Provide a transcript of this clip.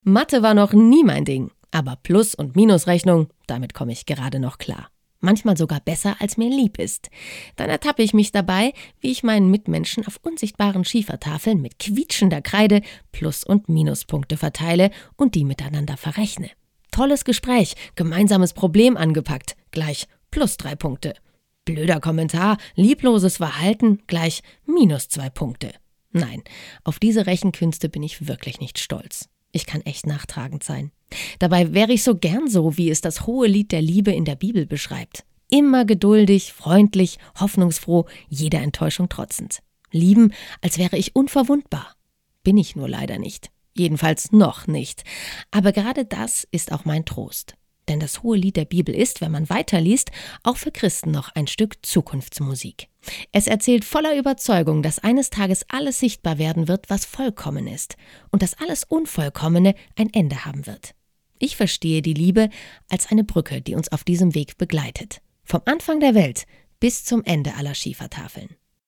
Mathe war noch nie mein Ding, aber Plus- und Minusrechnung, damit komme ich gerade noch klar. Manchmal sogar besser, als mir lieb ist. Dann ertappe ich mich dabei, wie ich meinen Mitmenschen auf unsichtbaren Schiefertafeln mit quietschender Kreide Plus- und Minuspunkte verteile und die miteinander verrechne. Tolles Gespräch, gemeinsames Problem angepackt, gleich +3 Punkte. Blöder Kommentar, liebloses Verhalten, gleich -2 Punkte. Nein, auf diese Rechenkünste bin ich wirklich nicht stolz. Ich kann echt nachtragend sein. Dabei wäre ich so gern so, wie es das hohe Lied der Liebe in der Bibel beschreibt. Immer geduldig, freundlich, hoffnungsfroh, jeder Enttäuschung trotzend. Lieben, als wäre ich unverwundbar. Bin ich nur leider nicht. Jedenfalls noch nicht. Aber gerade das ist auch mein Trost. Denn das hohe Lied der Bibel ist, wenn man weiterliest, auch für Christen noch ein Stück Zukunftsmusik. Es erzählt voller Überzeugung, dass eines Tages alles sichtbar werden wird, was vollkommen ist und dass alles Unvollkommene ein Ende haben wird. Ich verstehe die Liebe als eine Brücke, die uns auf diesem Weg begleitet. Vom Anfang der Welt bis zum Ende aller Schiefertafeln.